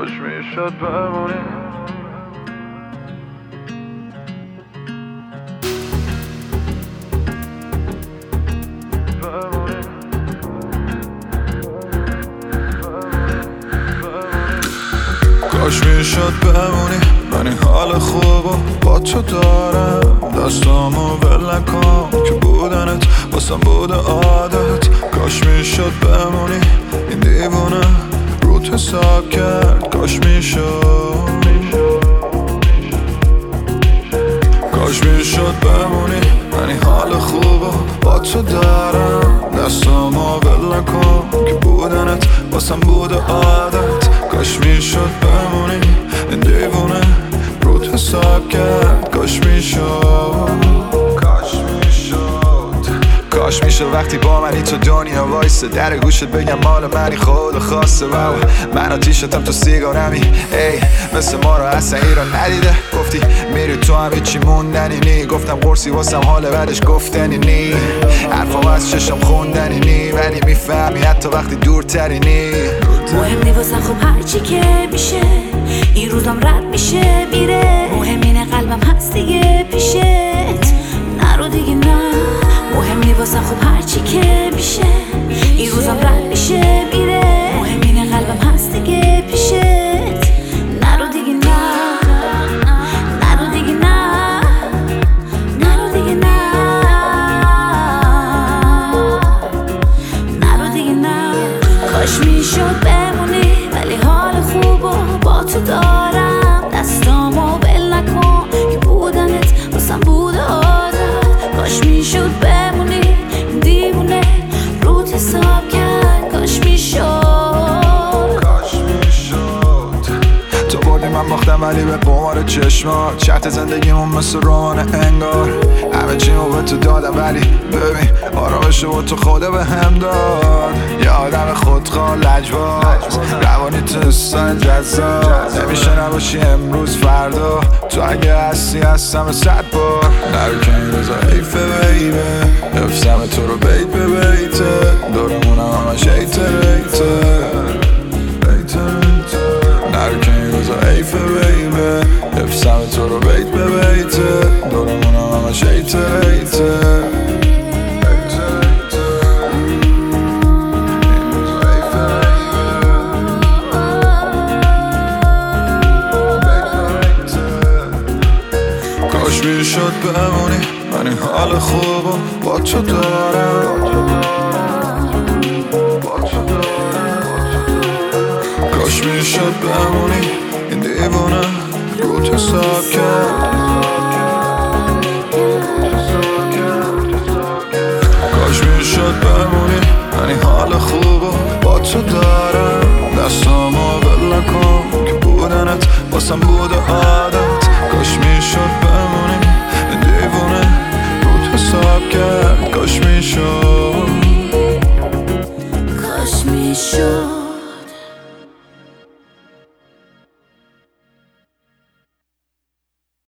کاش میشد بمونی. کاش میشد بمونی، من این حال خوبو با تو دارم. دستامو ول نکن که بودنت واسم بوده عادت. کاش میشد بمونی، این دیوونه روت حساب کرد. کاش میشد، کاش میشد بمونی، من این حال خوبو با تو دارم. دستامو ول نکن که بودنت واسم بوده عادت. کاش میشد بمونی، این دیوونه روت حساب کرد. کاش میشد، کاش میشد وقتی با منی تو دنیا وایسه. در گوشت بگم مال منی خود خواسته. واو من آتیشتم تو سیگارمی، ای مثل ما رو اصلا ایران ندیده. گفتی میری تو هم هیچی موندنی نی. گفتم قرصی واسم حال بعدش گفتنی نی. حرفام از چشم خوندنی نی، ولی میفهمی حتی وقتی دورتری نی. مهم نی واسم خب هرچی که میشه، این روزم رد میشه میره. مهم اینه قلبم هست دیگه پیشت، نرو دیگه نه. مهم نی واسم خب هرچی که میشه، این روزم رد میشه میره. مهم اینه قلبم هست دیگه پیشت، نرو دیگه نه. نرو دیگه نه، نرو دیگه نه، نرو دیگه نه. کاش میشد بمونی، ولی حال خوبو با تو دارم. دستامو ول نکن که بودنت واسم بوده عادت. کاش میشد بمونی، این دیوونه روت حساب کرد. کاش میشد، کاش میشد. تو بردی من باختم ولی به قمار چشمات. شرط زندگیمون مثل رمان انگار. همه چیمو به تو دادم ولی ببین آرامشو تو خدا به هم داد. یه آدم خودخواه لجباز، روانی تو استایل جذاب. نمیشه نباشی امروز فردا، تو اگه هستی هستم 100 بار. نرو که این روزا حیفه بیبه، حفظم تو رو بیت به بیته. دورمونم همش ایته ریته. نرو که این روزا حیفه بیبه، حفظم تو رو بیت به بیته. دورمونم همش ایته ریته. کاش میشد بمونی، من این حال خوبو با تو دارم. کاش میشد بمونی، این دیوونه روت حساب کرد. کاش میشد بمونی، من این حال خوبو با تو دارم. دستامو ول نکن که بودنت واسم بوده عادت. کاش میشد بمونی، این دیوونه روت حساب کرد. کاش میشد.